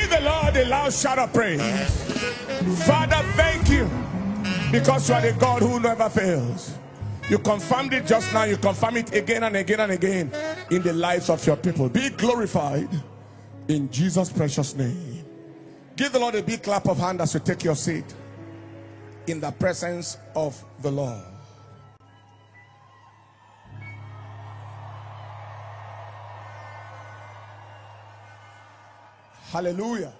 Give the Lord a loud shout of praise. Father, thank you, because you are the God who never fails. You confirmed it just now. You confirm it again and again and again in the lives of your people. Be glorified in Jesus' precious name. Give the Lord a big clap of hand as you take your seat in the presence of the Lord. Hallelujah.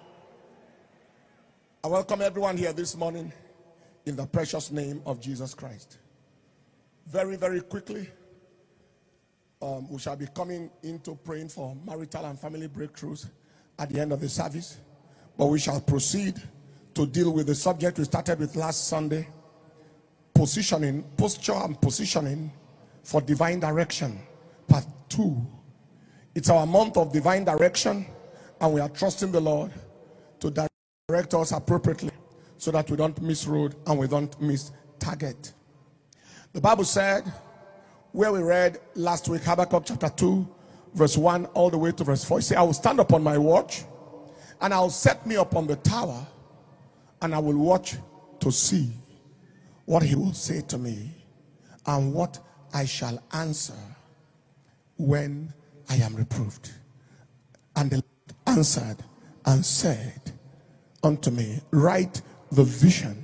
I welcome everyone here this morning in the precious name of Jesus Christ. Very, very quickly, we shall be coming into praying for marital and family breakthroughs at the end of the service. But we shall proceed to deal with the subject we started with last Sunday: positioning, posture and positioning for divine direction, part 2. It's our month of divine direction, and we are trusting the Lord to direct us appropriately so that we don't miss road and we don't miss target. The Bible said, where we read last week, Habakkuk chapter 2, verse 1 all the way to verse 4, he said, I will stand upon my watch, and I will set me upon the tower, and I will watch to see what he will say to me, and what I shall answer when I am reproved. And the Lord answered and said unto me, write the vision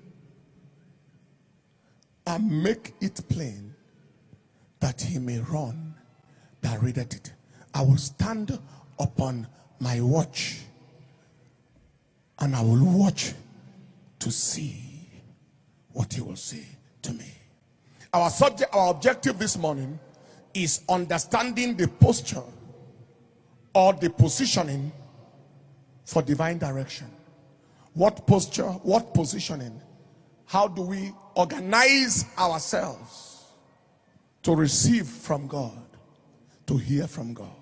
and make it plain, that he may run that readeth it. I will stand upon my watch, and I will watch to see what he will say to me. Our objective this morning is understanding the posture or the positioning for divine direction. What posture, what positioning? How do we organize ourselves to receive from God, to hear from God?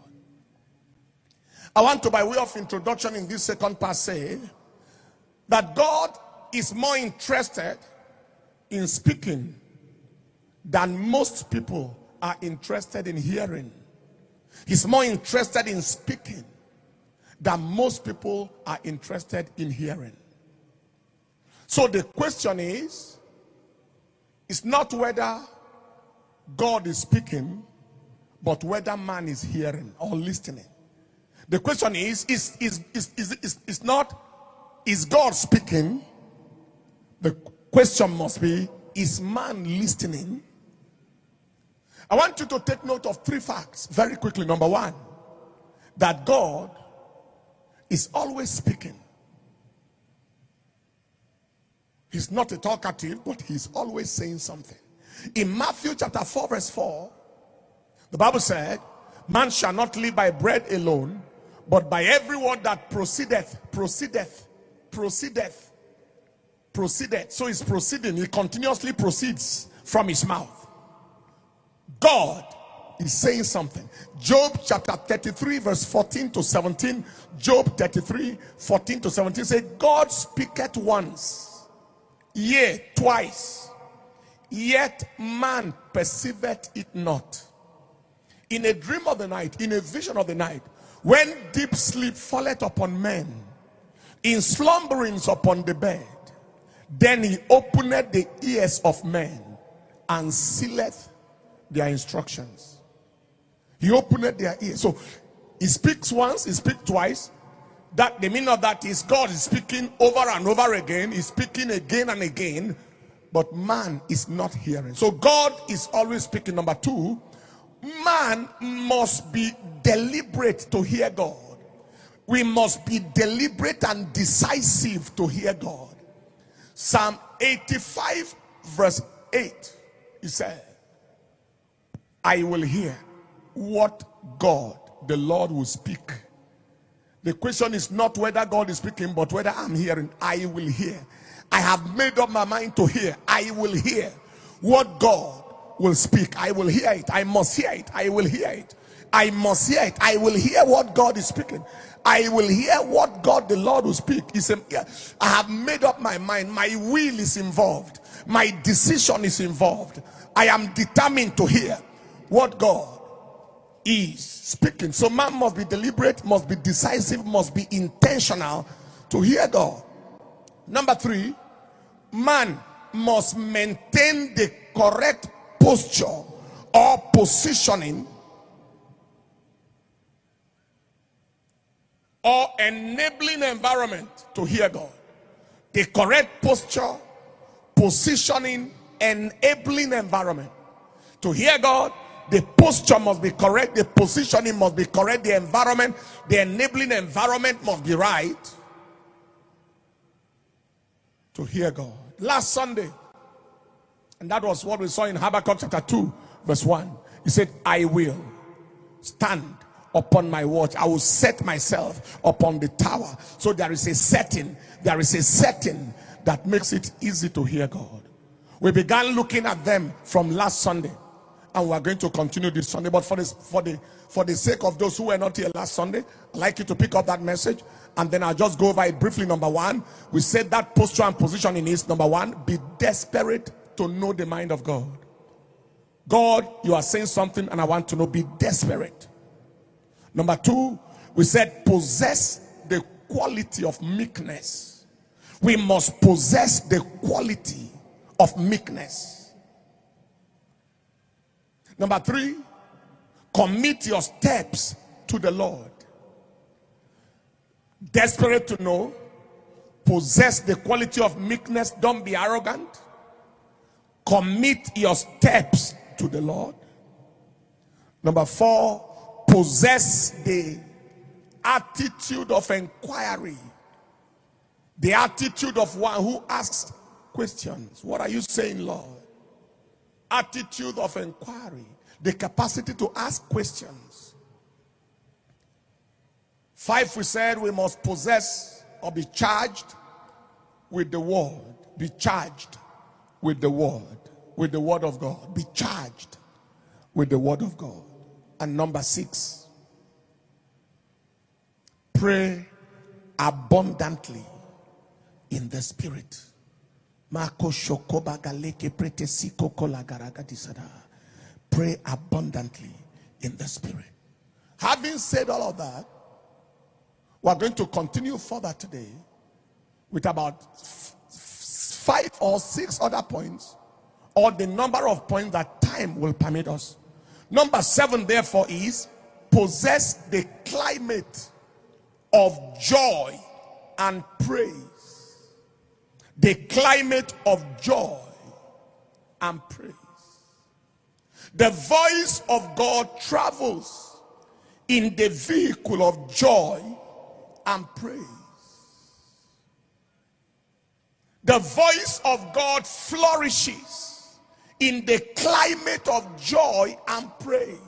I want to, by way of introduction in this second part, say that God is more interested in speaking than most people are interested in hearing. He's more interested in speaking than most people are interested in hearing. So the question is, it's not whether God is speaking, but whether man is hearing or listening. The question is not, is God speaking? The question must be, is man listening? I want you to take note of 3 facts very quickly. Number 1, that God is always speaking. He's not a talkative, but he's always saying something. In Matthew chapter 4 verse 4, the Bible said, man shall not live by bread alone, but by every word that proceedeth. So he's proceeding. He continuously proceeds from his mouth. God is saying something. Job chapter 33 verse 14 to 17. Job 33 14 to 17 says, God speaketh once, yea, twice, yet man perceiveth it not. In a dream of the night, in a vision of the night, when deep sleep falleth upon men, in slumberings upon the bed, then he openeth the ears of men and sealeth their instructions. He opened their ears. So he speaks once, he speaks twice. That the meaning of that is God is speaking over and over again. He's speaking again and again, but man is not hearing. So God is always speaking. Number 2, man must be deliberate to hear God. We must be deliberate and decisive to hear God. Psalm 85 verse 8, he said, I will hear what God, the Lord, will speak. The question is not whether God is speaking, but whether I'm hearing. I will hear. I have made up my mind to hear. I will hear what God will speak. I will hear it. I must hear it. I will hear it. I must hear it. I will hear what God is speaking. I will hear what God the Lord will speak. He said, I have made up my mind. My will is involved. My decision is involved. I am determined to hear what God is speaking. So man must be deliberate, must be decisive, must be intentional to hear God. Number 3, man must maintain the correct posture or positioning or enabling environment to hear God. The correct posture, positioning, enabling environment to hear God. The posture must be correct, the positioning must be correct, the environment, the enabling environment must be right to hear God. Last Sunday, and that was what we saw in Habakkuk chapter 2 verse 1. He said, I will stand upon my watch. I will set myself upon the tower. So there is a setting that makes it easy to hear God. We began looking at them from last Sunday, and we are going to continue this Sunday. But for the sake of those who were not here last Sunday, I'd like you to pick up that message, and then I'll just go over it briefly. Number 1, we said that posture and positioning is, number 1, be desperate to know the mind of God. God, you are saying something and I want to know. Be desperate. Number 2, we said possess the quality of meekness. We must possess the quality of meekness. Number 3, commit your steps to the Lord. Desperate to know, possess the quality of meekness. Don't be arrogant. Commit your steps to the Lord. Number 4, possess the attitude of inquiry. The attitude of one who asks questions. What are you saying, Lord? Attitude of inquiry. The capacity to ask questions. 5, we said we must possess or be charged with the word. Be charged with the word of God. Be charged with the word of God. And number 6, pray abundantly in the spirit. Pray abundantly in the spirit. Having said all of that, we're going to continue further today with about 5 or 6 other points, or the number of points that time will permit us. Number 7, therefore, is possess the climate of joy and praise. The climate of joy and praise. The voice of God travels in the vehicle of joy and praise. The voice of God flourishes in the climate of joy and praise.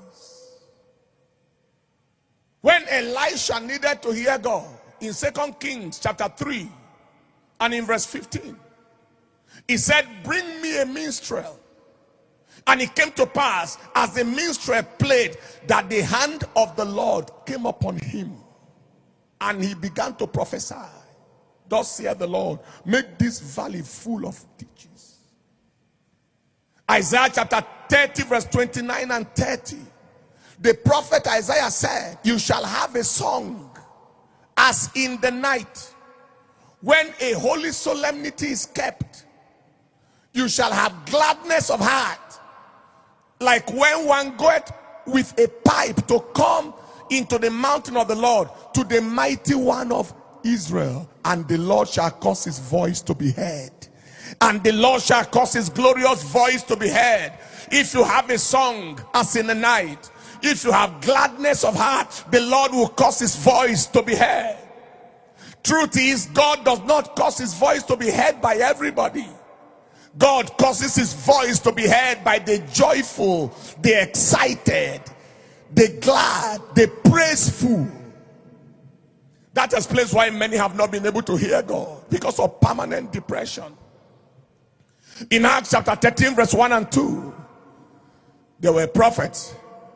When Elisha needed to hear God in 2 Kings chapter 3 and in verse 15, he said, bring me a minstrel. And it came to pass, as the minstrel played, that the hand of the Lord came upon him, and he began to prophesy. Thus saith the Lord, make this valley full of ditches. Isaiah chapter 30 verse 29 and 30. The prophet Isaiah said, you shall have a song as in the night when a holy solemnity is kept. You shall have gladness of heart, like when one goeth with a pipe to come into the mountain of the Lord, to the mighty one of Israel. And the Lord shall cause his voice to be heard. And the Lord shall cause his glorious voice to be heard. If you have a song as in the night, if you have gladness of heart, the Lord will cause his voice to be heard. Truth is, God does not cause his voice to be heard by everybody. God causes his voice to be heard by the joyful, the excited, the glad, the praiseful. That explains why many have not been able to hear God, because of permanent depression. In Acts chapter 13 verse 1 and 2, there were prophets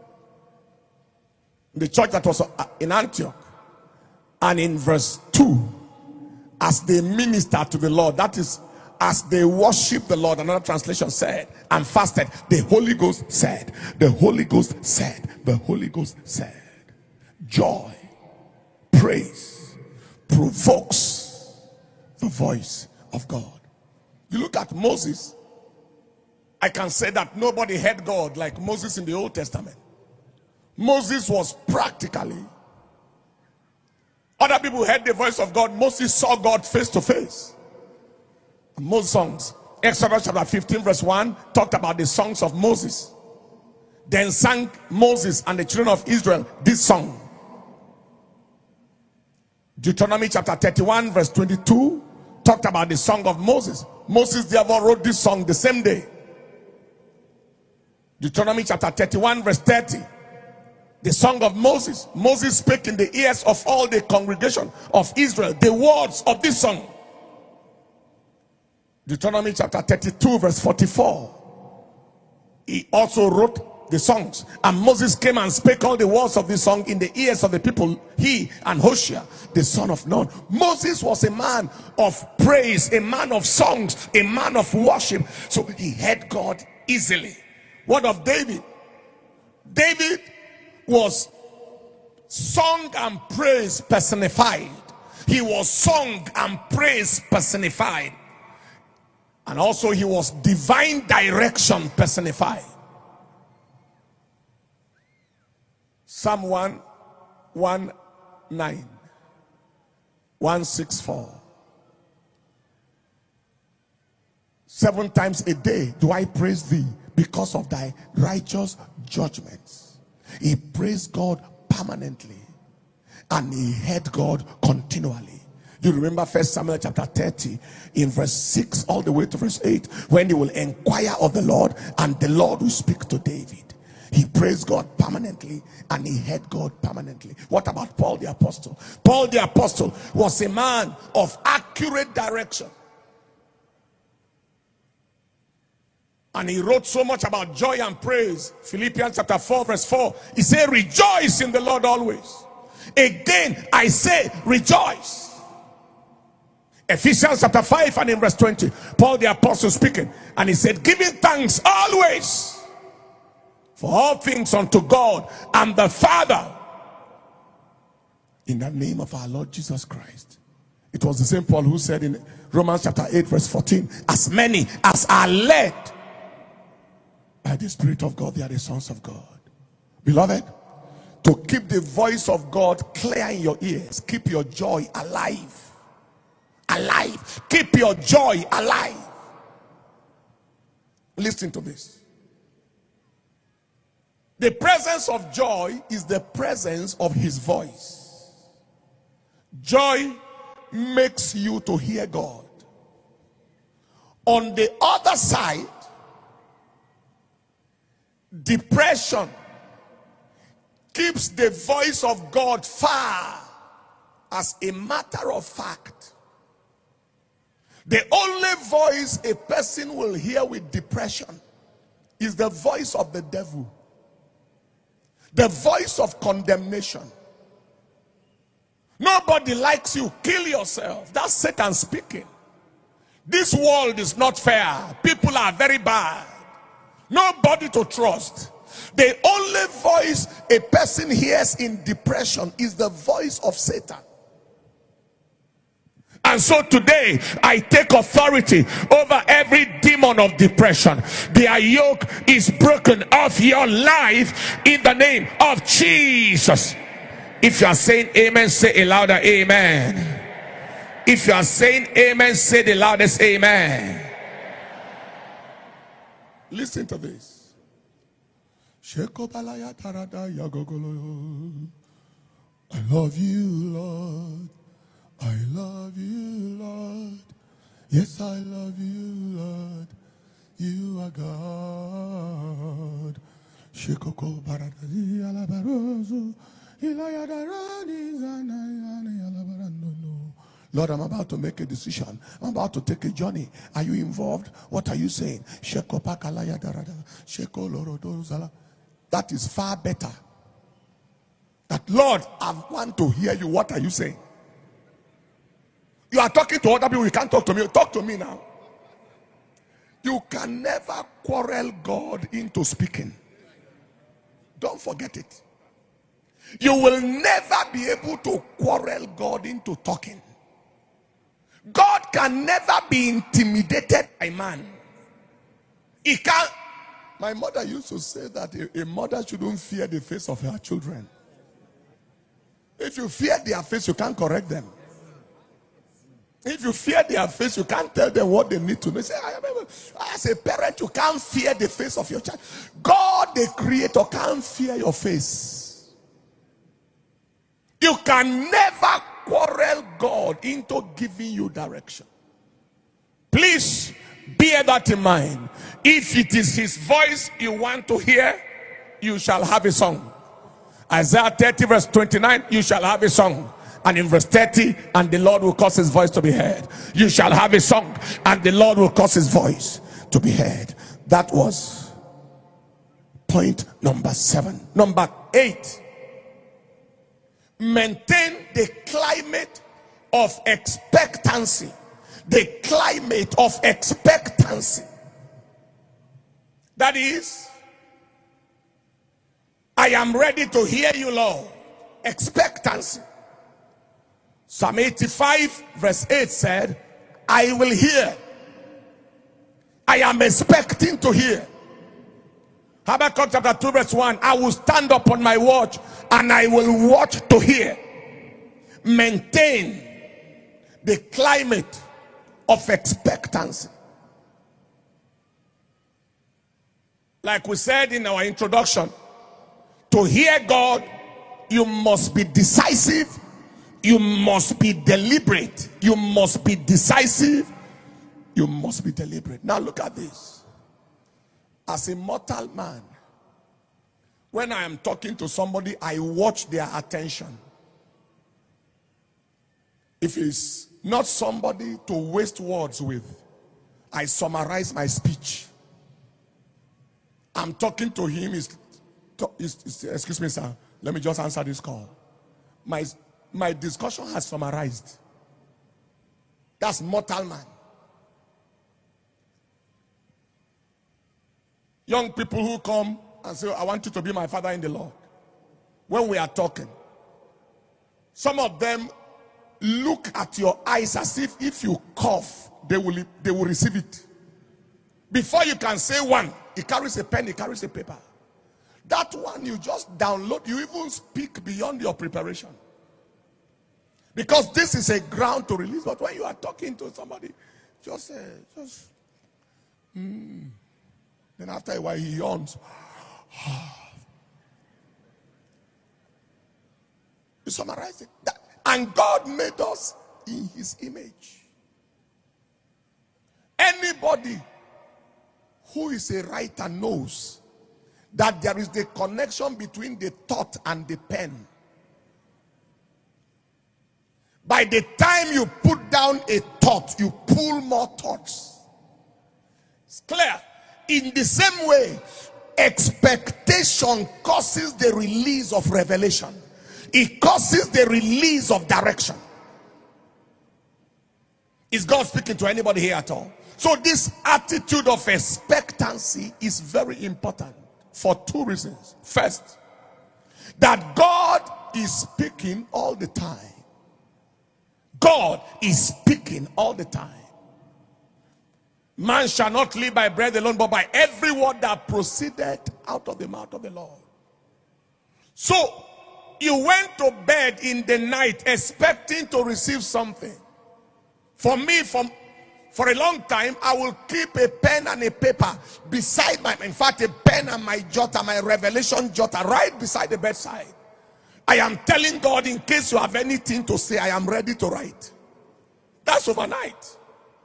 in the church that was in Antioch. And in verse 2, as they ministered to the Lord, that is as they worshiped the Lord, another translation said, and fasted, the Holy Ghost said, the Holy Ghost said, the Holy Ghost said. Joy, praise, provokes the voice of God. You look at Moses, I can say that nobody heard God like Moses in the Old Testament. Moses was practically, other people heard the voice of God. Moses saw God face to face. Most songs, Exodus chapter 15 verse 1 talked about the songs of Moses. Then sang Moses and the children of Israel this song. Deuteronomy chapter 31 verse 22 talked about the song of Moses. Moses therefore wrote this song the same day. Deuteronomy chapter 31 verse 30, the song of Moses. Moses spake in the ears of all the congregation of Israel the words of this song. Deuteronomy chapter 32 verse 44, he also wrote the songs. And Moses came and spake all the words of this song in the ears of the people, he and Hoshea the son of Nun. Moses was a man of praise, a man of songs, a man of worship, so he heard God easily. What of David? David was song and praise personified. He was song and praise personified. And also he was divine direction personified. Psalm 119, 164. 7 times a day do I praise thee because of thy righteous judgments. He praised God permanently and he heard God continually. You remember 1 Samuel chapter 30 in verse 6 all the way to verse 8, when he will inquire of the Lord and the Lord will speak to David. He praised God permanently and he heard God permanently. What about Paul the apostle? Paul the apostle was a man of accurate direction. And he wrote so much about joy and praise. Philippians chapter 4 verse 4, he said, rejoice in the Lord always. Again I say, rejoice. Ephesians chapter 5 and in verse 20, Paul the apostle speaking, and he said, giving thanks always for all things unto God and the Father in the name of our Lord Jesus Christ. It was the same Paul who said in Romans chapter 8 verse 14, as many as are led by the Spirit of God, they are the sons of God. Beloved, to keep the voice of God clear in your ears, keep your joy alive. Alive. Keep your joy alive. Listen to this. The presence of joy is the presence of his voice. Joy makes you to hear God. On the other side, depression keeps the voice of God far. As a matter of fact, the only voice a person will hear with depression is the voice of the devil. The voice of condemnation. Nobody likes you. Kill yourself. That's Satan speaking. This world is not fair. People are very bad. Nobody to trust. The only voice a person hears in depression is the voice of Satan. And so today I take authority over every demon of depression. Their yoke is broken off your life in the name of Jesus. If you are saying amen, say a louder amen. If you are saying amen, say the loudest amen. Listen to this. I love you, Lord. I love you, Lord. Yes, I love you, Lord. You are God. Lord, I'm about to make a decision. I'm about to take a journey. Are you involved? What are you saying? That is far better. That, Lord, I want to hear you. What are you saying? You are talking to other people. You can't talk to me. Talk to me now. You can never quarrel God into speaking. Don't forget it. You will never be able to quarrel God into talking. God can never be intimidated by man. He can't. My mother used to say that a mother shouldn't fear the face of her children. If you fear their face, you can't correct them. If you fear their face, you can't tell them what they need to know. Say, as a parent, you can't fear the face of your child. God, the creator, can't fear your face. You can never quarrel God into giving you direction. Please bear that in mind. If it is his voice you want to hear, you shall have a song. Isaiah 30 verse 29, you shall have a song. And in verse 30, and the Lord will cause his voice to be heard. You shall have a song, and the Lord will cause his voice to be heard. That was point number 7. Number 8. Maintain the climate of expectancy. The climate of expectancy. That is, I am ready to hear you, Lord. Expectancy. Psalm 85 verse 8 said, I will hear. I am expecting to hear. Habakkuk chapter 2 verse 1, I will stand up on my watch and I will watch to hear. Maintain the climate of expectancy. Like we said in our introduction, to hear God, you must be decisive. You must be deliberate. You must be decisive. You must be deliberate. Now look at this. As a mortal man, when I am talking to somebody, I watch their attention. If it's not somebody to waste words with, I summarize my speech. I'm talking to him. Excuse me, sir. Let me just answer this call. My discussion has summarized. That's mortal man. Young people who come and say, I want you to be my father in the Lord. When we are talking, some of them look at your eyes as if you cough, they will receive it. Before you can say one, he carries a pen, he carries a paper. That one you just download, you even speak beyond your preparation. Because this is a ground to release. But when you are talking to somebody, then after a while he yawns. You summarize it. And God made us in his image. Anybody who is a writer knows that there is the connection between the thought and the pen. By the time you put down a thought, you pull more thoughts. It's clear. In the same way, expectation causes the release of revelation. It causes the release of direction. Is God speaking to anybody here at all? So this attitude of expectancy is very important for 2 reasons. First, that God is speaking all the time. God is speaking all the time. Man shall not live by bread alone, but by every word that proceeded out of the mouth of the Lord. So, you went to bed in the night expecting to receive something. For me, for a long time, I will keep a pen and a paper beside in fact, a pen and my jotter, my revelation jotter, right beside the bedside. I am telling God, in case you have anything to say, I am ready to write. That's overnight.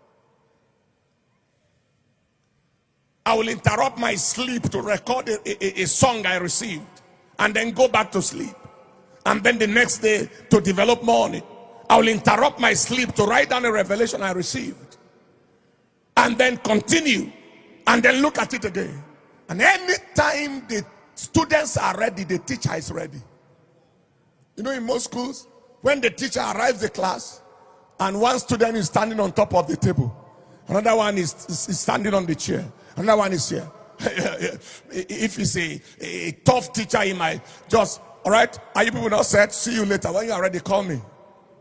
I will interrupt my sleep to record a song I received and then go back to sleep. And then the next day to develop more on it. I will interrupt my sleep to write down a revelation I received. And then continue. And then look at it again. And anytime the students are ready, the teacher is ready. You know, in most schools, when the teacher arrives the class and one student is standing on top of the table Another one is standing on the chair. Another one is here. If he's a tough teacher, he might just, all right, are you people not set? See you later. When you are ready, call me.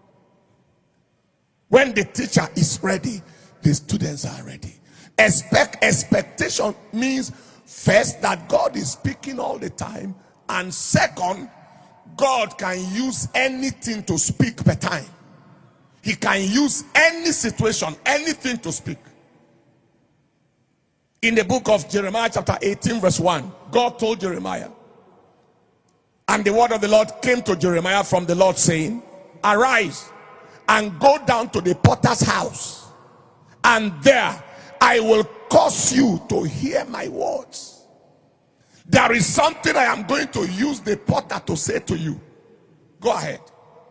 When the teacher is ready, the students are ready. Expectation means first that God is speaking all the time, and second, God can use anything to speak per time. He can use any situation, anything to speak. In the book of Jeremiah chapter 18 verse 1, God told Jeremiah, and the word of the Lord came to Jeremiah from the Lord saying, arise and go down to the potter's house, and there I will cause you to hear my words. There is something I am going to use the potter to say to you. Go ahead.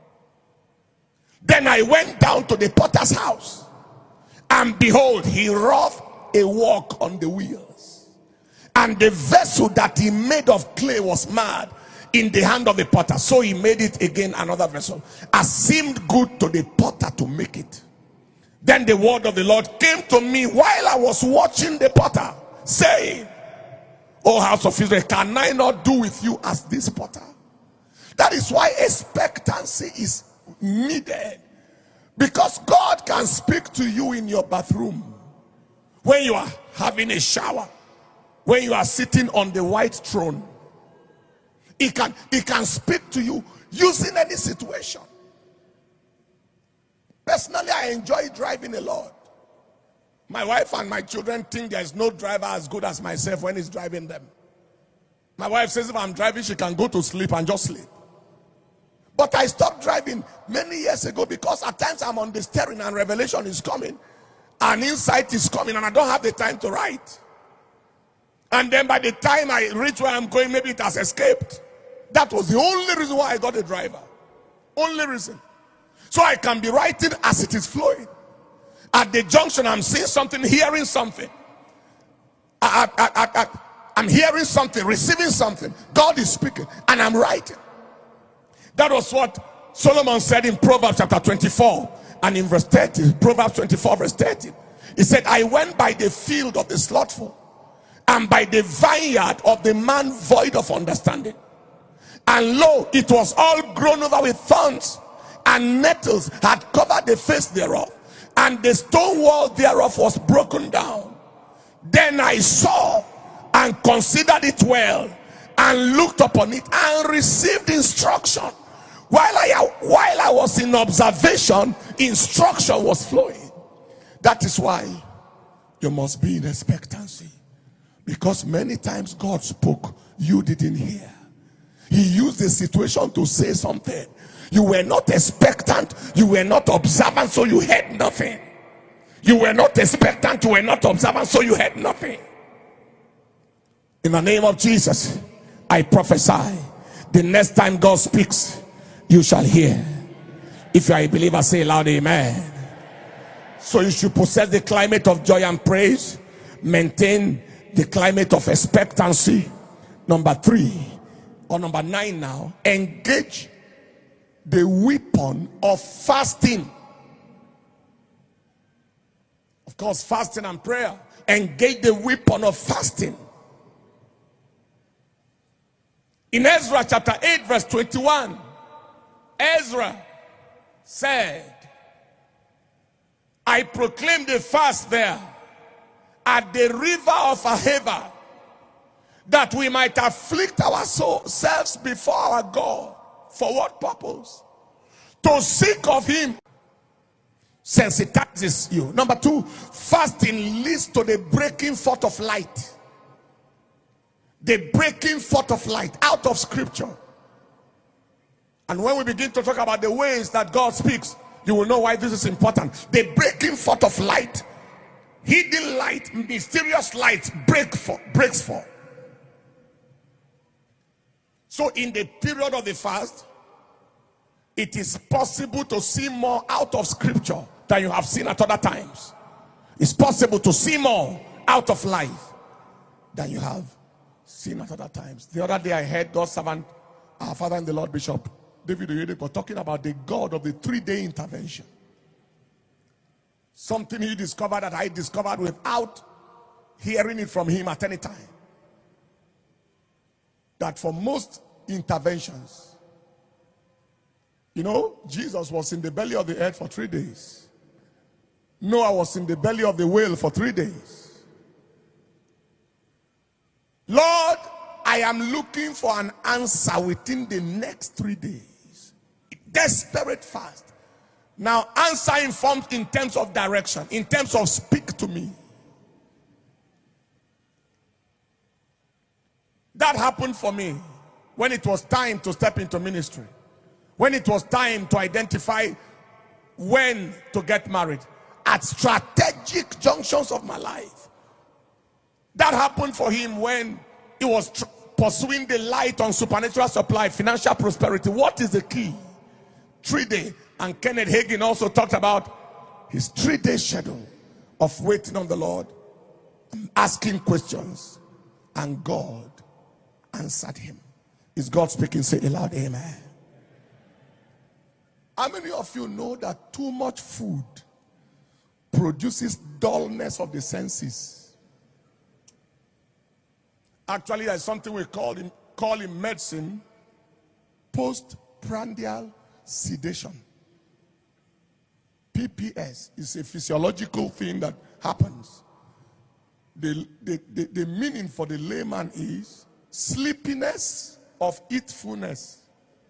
Then I went down to the potter's house, and behold, he wrought a work on the wheels, and the vessel that he made of clay was marred in the hand of the potter. So he made it again another vessel, as seemed good to the potter to make it. Then the word of the Lord came to me while I was watching the potter, saying, O house of Israel, can I not do with you as this potter? That is why expectancy is needed, because God can speak to you in your bathroom, when you are having a shower, when you are sitting on the white throne. He can speak to you using any situation. Personally, I enjoy driving a lot. My wife and my children think there is no driver as good as myself when he's driving them. My wife says if I'm driving, she can go to sleep and just sleep. But I stopped driving many years ago because at times I'm on the steering and revelation is coming, and insight is coming, and I don't have the time to write. And then by the time I reach where I'm going, maybe it has escaped. That was the only reason why I got a driver. Only reason. So I can be writing as it is flowing. At the junction, I'm seeing something, hearing something. I'm hearing something, receiving something. God is speaking, and I'm writing. That was what Solomon said in Proverbs chapter 24 and in verse 30. Proverbs 24 verse 30. He said, I went by the field of the slothful, and by the vineyard of the man void of understanding. And lo, it was all grown over with thorns, and nettles had covered the face thereof, and the stone wall thereof was broken down. Then I saw and considered it well, and looked upon it, and received instruction. While I was in observation, instruction was flowing. That is why you must be in expectancy, because many times God spoke, you didn't hear. He used the situation to say something. You were not expectant, you were not observant, so you heard nothing. You were not expectant, you were not observant, so you heard nothing. In the name of Jesus, I prophesy, the next time God speaks, you shall hear. If you are a believer, say loud amen. So you should possess the climate of joy and praise, maintain the climate of expectancy. Number 3 or number 9 now, engage the weapon of fasting. Of course, fasting and prayer. Engage the weapon of fasting. In Ezra chapter 8 verse 21, Ezra said, I proclaimed a fast there at the river of Ahava, that we might afflict ourselves before our God. For what purpose? To seek of him. Sensitizes you. Number 2, fasting leads to the breaking forth of light. The breaking forth of light out of scripture. And when we begin to talk about the ways that God speaks, you will know why this is important. The breaking forth of light. Hidden light, mysterious light breaks forth. So in the period of the fast, it is possible to see more out of scripture than you have seen at other times. It's possible to see more out of life than you have seen at other times. The other day I heard God's servant, our father in the Lord, Bishop David Oyedepo, talking about the God of the 3-day intervention. Something he discovered that I discovered without hearing it from him at any time. That for most interventions, you know, Jesus was in the belly of the earth for 3 days. Noah was in the belly of the whale for 3 days. Lord, I am looking for an answer within the next 3 days. Desperate fast. Now, answer informed in terms of direction, in terms of speak to me. That happened for me when it was time to step into ministry. When it was time to identify when to get married. At strategic junctions of my life. That happened for him when he was pursuing the light on supernatural supply, financial prosperity. What is the key? 3 days. And Kenneth Hagin also talked about his 3-day schedule of waiting on the Lord, asking questions, and God answered him. Is God speaking? Say aloud, amen. How many of you know that too much food produces dullness of the senses? Actually, there's something we call in medicine postprandial sedation. PPS is a physiological thing that happens. The meaning for the layman is sleepiness of eatfulness.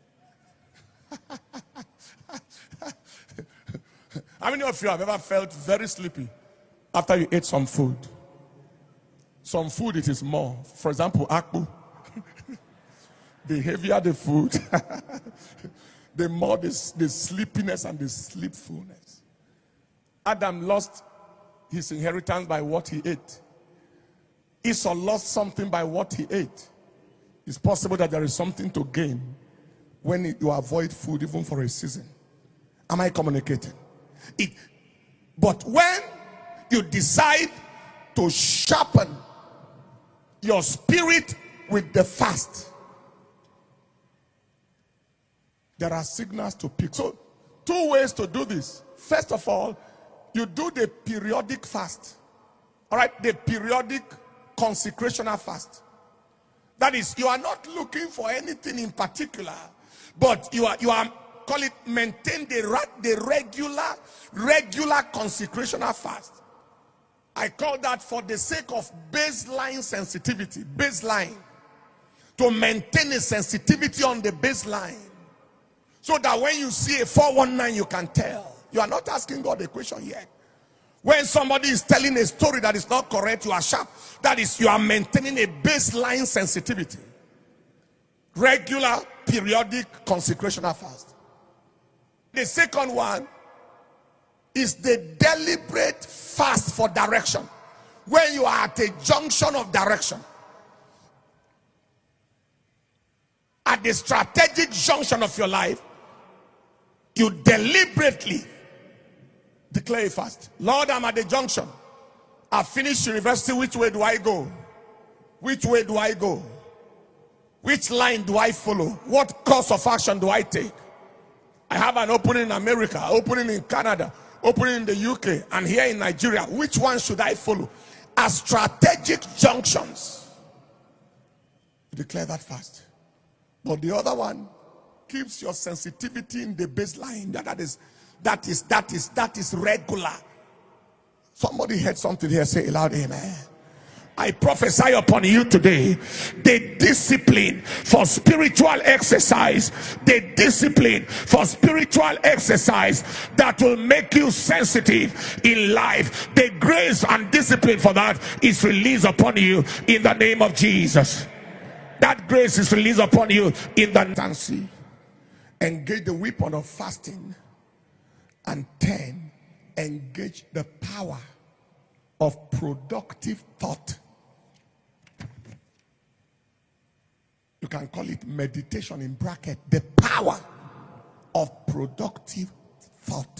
How many of you have ever felt very sleepy after you ate some food? Some food, it is more. For example, akpu. The heavier the food, the more the sleepiness and the sleepfulness. Adam lost his inheritance by what he ate. Esau lost something by what he ate. It's possible that there is something to gain when you avoid food even for a season. Am I communicating? But when you decide to sharpen your spirit with the fast, there are signals to pick. So 2 ways to do this. First of all, you do the periodic fast. All right, the periodic consecrational fast. That is, you are not looking for anything in particular, but you are call it maintain the regular consecrational fast. I call that for the sake of baseline sensitivity. Baseline. To maintain a sensitivity on the baseline. So that when you see a 419, you can tell. You are not asking God a question yet. When somebody is telling a story that is not correct, you are sharp. That is, you are maintaining a baseline sensitivity. Regular, periodic consecrational fast. The second one is the deliberate fast for direction. When you are at a junction of direction. At the strategic junction of your life, you deliberately declare a fast. Lord, I'm at the junction. I've finished university. Which way do I go? Which way do I go? Which line do I follow? What course of action do I take? I have an opening in America, opening in Canada, opening in the UK, and here in Nigeria. Which one should I follow? As strategic junctions, declare that fast. But the other one keeps your sensitivity in the baseline. That is regular. Somebody heard something here. Say aloud, amen. I prophesy upon you today the discipline for spiritual exercise, the discipline for spiritual exercise that will make you sensitive in life. The grace and discipline for that is released upon you in the name of Jesus. That grace is released upon you in the instancy. Engage the weapon of fasting. And 10, engage the power of productive thought. You can call it meditation in bracket. The power of productive thought.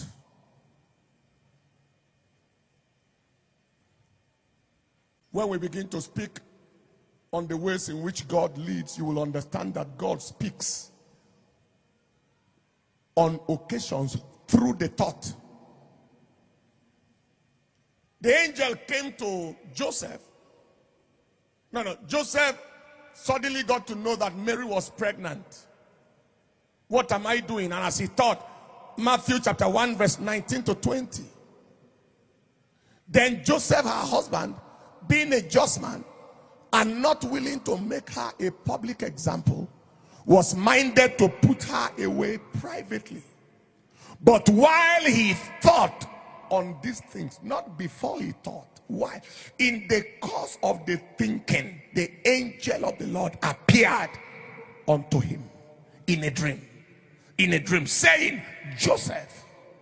When we begin to speak on the ways in which God leads, you will understand that God speaks on occasions through the thought. The angel came to Joseph. Joseph suddenly got to know that Mary was pregnant. What am I doing? And as he thought, Matthew chapter 1 verse 19 to 20. Then Joseph, her husband, being a just man and not willing to make her a public example, was minded to put her away privately. But while he thought on these things, not before he thought, why? In the course of the thinking, the angel of the Lord appeared unto him in a dream, saying, Joseph,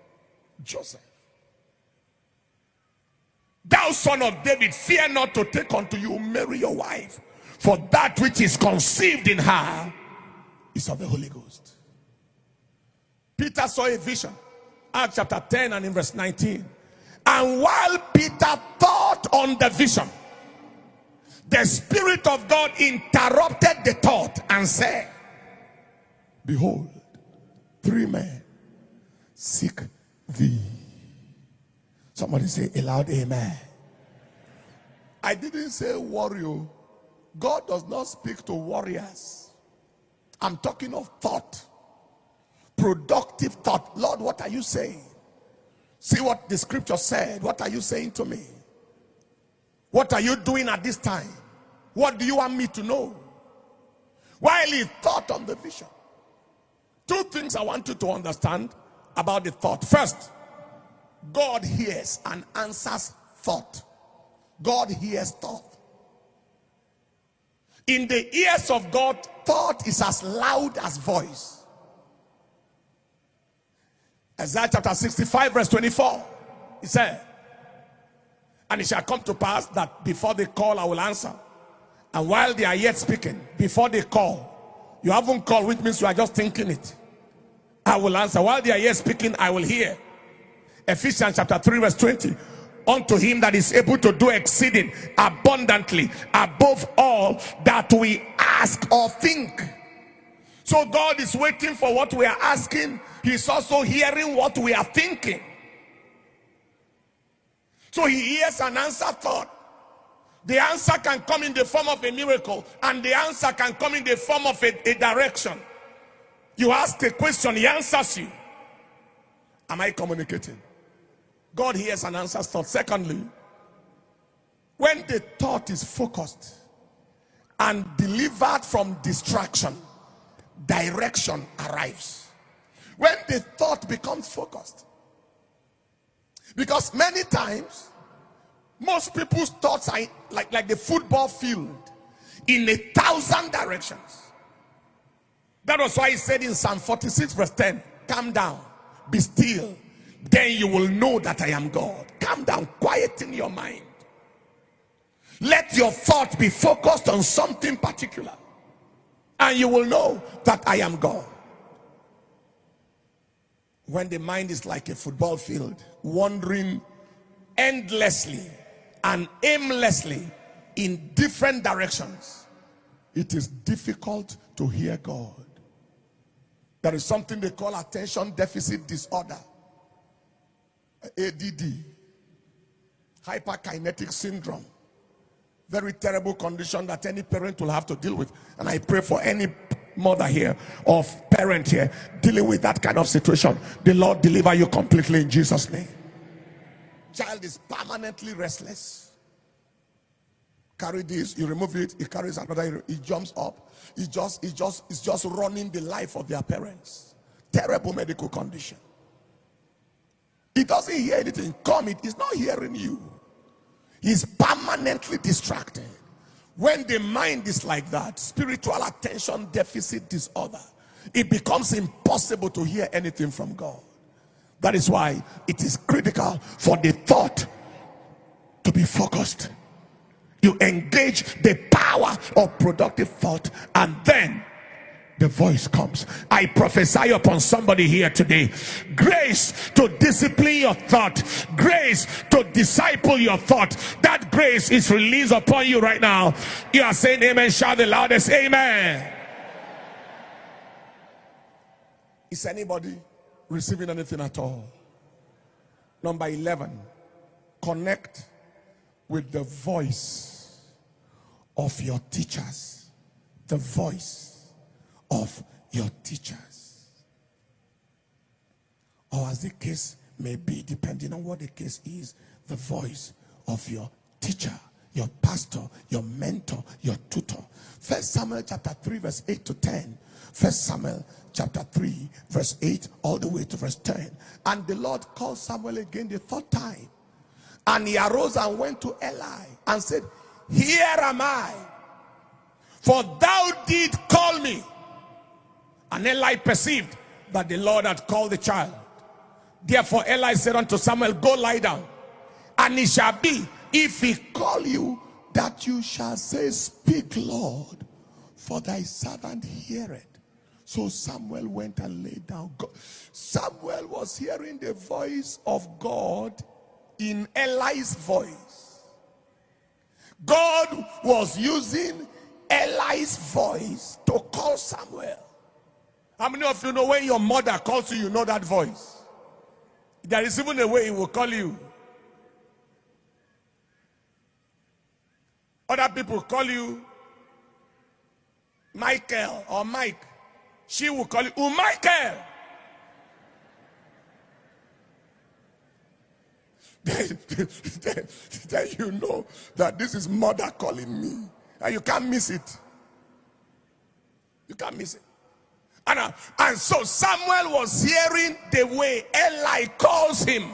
thou son of David, fear not to take unto you Mary your wife, for that which is conceived in her is of the Holy Ghost. Peter saw a vision, Acts chapter 10 and in verse 19. And while Peter thought on the vision, the Spirit of God interrupted the thought and said, behold, 3 men seek thee. Somebody say aloud, amen. I didn't say warrior. God does not speak to warriors. I'm talking of thought. Productive thought. Lord, what are you saying? See what the scripture said. What are you saying to me? What are you doing at this time? What do you want me to know? While he thought on the vision. 2 things I want you to understand about the thought. First, God hears and answers thought. God hears thought. In the ears of God, thought is as loud as voice. Isaiah chapter 65 verse 24. He said, and it shall come to pass that before they call, I will answer. And while they are yet speaking, before they call, you haven't called, which means you are just thinking it. I will answer. While they are yet speaking, I will hear. Ephesians chapter 3 verse 20. Unto him that is able to do exceeding abundantly above all that we ask or think. So God is waiting for what we are asking. He's also hearing what we are thinking. So he hears an answer thought. The answer can come in the form of a miracle, and the answer can come in the form of a direction. You ask a question, he answers you. Am I communicating? God hears and answers thought. Secondly, when the thought is focused and delivered from distraction, direction arrives. When the thought becomes focused, because many times most people's thoughts are like the football field in 1,000 directions. That was why he said in Psalm 46 verse 10, calm down, be still, then you will know that I am God. Calm down, quieten your mind. Let your thought be focused on something particular, and you will know that I am God. When the mind is like a football field, wandering endlessly and aimlessly in different directions, it is difficult to hear God. There is something they call attention deficit disorder, ADD, hyperkinetic syndrome. Very terrible condition that any parent will have to deal with. And I pray for any mother here or parent here dealing with that kind of situation. The Lord deliver you completely in Jesus' name. Child is permanently restless. Carry this, you remove it, he carries another, he jumps up. It's just running the life of their parents. Terrible medical condition. He doesn't hear anything. He's not hearing you. He's permanently distracted. When the mind is like that, spiritual attention deficit disorder, it becomes impossible to hear anything from God. That is why it is critical for the thought to be focused. You engage the power of productive thought, and then the voice comes. I prophesy upon somebody here today, grace to discipline your thought, grace to disciple your thought. That grace is released upon you right now. You are saying amen. Shout the loudest amen. Is anybody receiving anything at all? Number 11, connect with the voice of your teachers. The voice of your teachers. Or as the case may be, depending on what the case is, the voice of your teacher, your pastor, your mentor, your tutor. 1 Samuel chapter 3 verse 8 to 10. 1 Samuel chapter 3 verse 8 all the way to verse 10. And the Lord called Samuel again the third time. And he arose and went to Eli and said, here am I, for thou did call me. And Eli perceived that the Lord had called the child. Therefore Eli said unto Samuel, go lie down. And it shall be, if he call you, that you shall say, speak, Lord, for thy servant heareth. So Samuel went and lay down. Samuel was hearing the voice of God in Eli's voice. God was using Eli's voice to call Samuel. How many of you know when your mother calls you, you know that voice? There is even a way he will call you. Other people call you Michael or Mike. She will call you Michael. Then you know that this is mother calling me. And you can't miss it. You can't miss it. And so Samuel was hearing the way Eli calls him.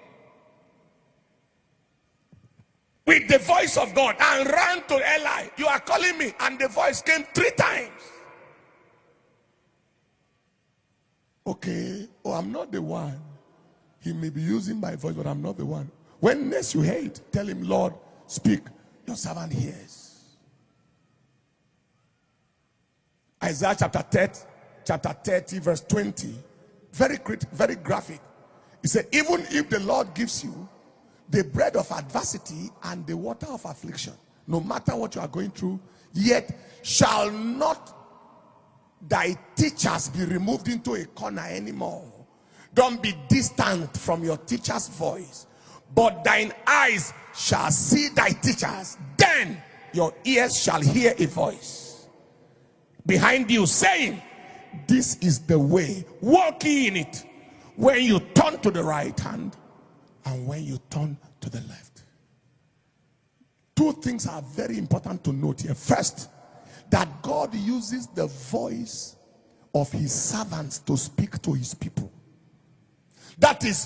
With the voice of God, and ran to Eli. You are calling me. And the voice came 3 times. Okay. Oh, I'm not the one. He may be using my voice, but I'm not the one. When next you hear it, tell him, Lord, speak. Your servant hears. Isaiah chapter 30 verse 20. Very graphic. He said, even if the Lord gives you the bread of adversity and the water of affliction, no matter what you are going through, yet shall not thy teachers be removed into a corner anymore. Don't be distant from your teacher's voice, but thine eyes shall see thy teachers. Then your ears shall hear a voice behind you saying, this is the way, walk ye in it, when you turn to the right hand and when you turn to the left. 2 things are very important to note here. First, that God uses the voice of his servants to speak to his people. That is,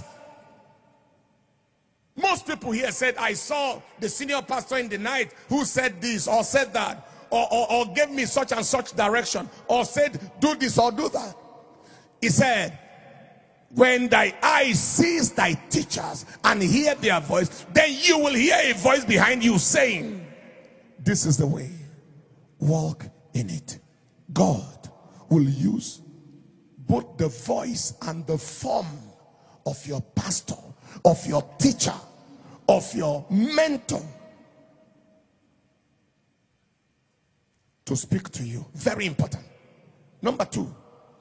most people here said, I saw the senior pastor in the night who said this or said that, or gave me such and such direction, or said do this or do that. He said, when thy eyes sees thy teachers and hear their voice, then you will hear a voice behind you saying, this is the way, walk in it. God will use both the voice and the form of your pastor, of your teacher, of your mentor to speak to you. Very important. Number 2,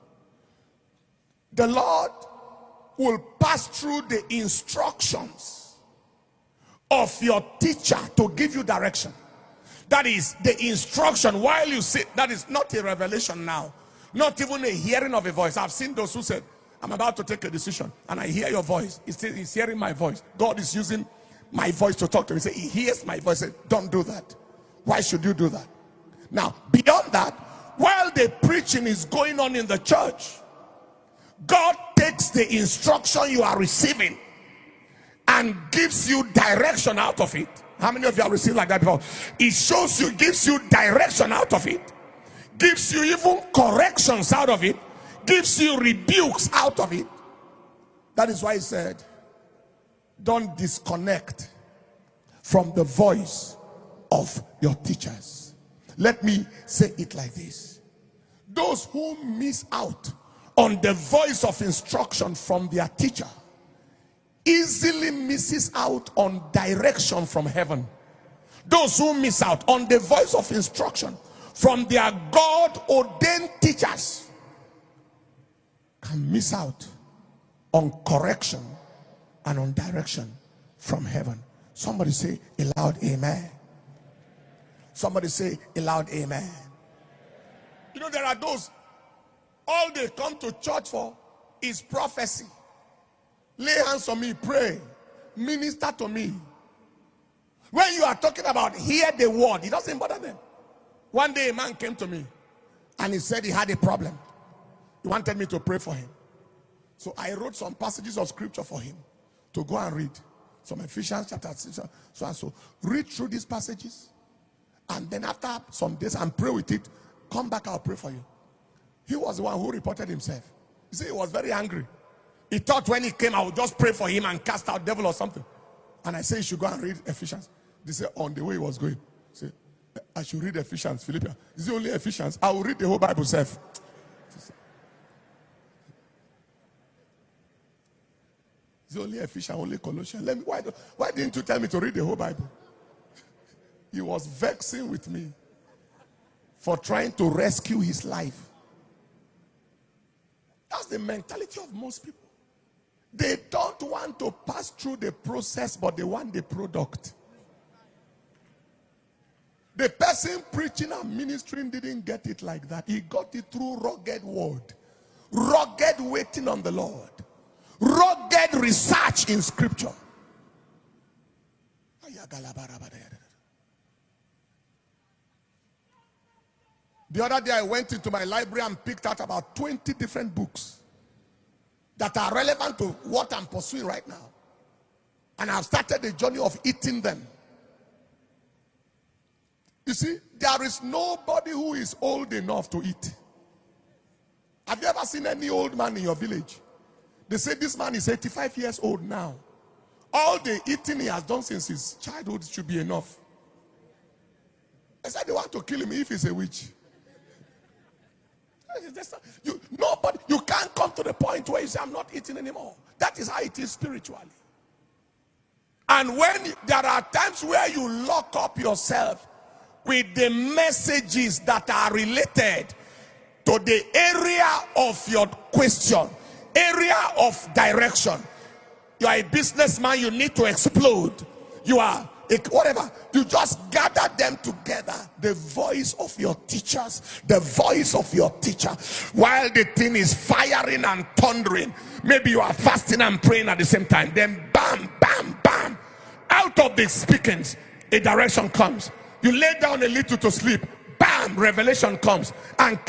the Lord will pass through the instructions of your teacher to give you direction. That is the instruction while you sit. That is not a revelation now, not even a hearing of a voice. I've seen those who said, I'm about to take a decision and I hear your voice. He's hearing my voice. God is using my voice to talk to me. He said, he hears my voice. He said, don't do that. Why should you do that? Now, beyond that, while the preaching is going on in the church, God takes the instruction you are receiving and gives you direction out of it. How many of you have received like that before? It shows you, gives you direction out of it, gives you even corrections out of it, gives you rebukes out of it. That is why he said, don't disconnect from the voice of your teachers. Let me say it like this. Those who miss out on the voice of instruction from their teacher easily misses out on direction from heaven. Those who miss out on the voice of instruction from their God-ordained teachers can miss out on correction and on direction from heaven. Somebody say a loud amen. Somebody say a loud amen. You know, there are those, all they come to church for is prophecy. Lay hands on me, pray, minister to me. When you are talking about hear the word, it doesn't bother them. One day a man came to me and he said he had a problem. He wanted me to pray for him. So I wrote some passages of scripture for him to go and read. Some Ephesians chapter 6, so and so. Read through these passages. And then after some days and pray with it, come back, I'll pray for you. He was the one who reported himself. You see, he was very angry. He thought when he came, I would just pray for him and cast out devil or something. And I said, you should go and read Ephesians. They said, on the way he was going, say, I should read Ephesians, Philippians. Is it only Ephesians? I will read the whole Bible self. It's only Ephesians, only Colossians. Why didn't you tell me to read the whole Bible? He was vexing with me for trying to rescue his life. That's the mentality of most people. They don't want to pass through the process, but they want the product. The person preaching and ministering didn't get it like that. He got it through rugged word, rugged waiting on the Lord, rugged research in scripture. The other day I went into my library and picked out about 20 different books that are relevant to what I'm pursuing right now. And I've started the journey of eating them. You see, there is nobody who is old enough to eat. Have you ever seen any old man in your village? They say this man is 85 years old now. All the eating he has done since his childhood should be enough. They said they want to kill him if he's a witch. Nobody, you can't come to the point where you say, I'm not eating anymore. That is how it is spiritually. And when there are times where you lock up yourself with the messages that are related to the area of your question, area of direction. You are a businessman, you need to explode. You are whatever. You just gather them together. The voice of your teachers, the voice of your teacher. While the thing is firing and thundering, maybe you are fasting and praying at the same time. Then bam, bam, bam. Out of the speakings, a direction comes. You lay down a little to sleep. Bam, revelation comes. And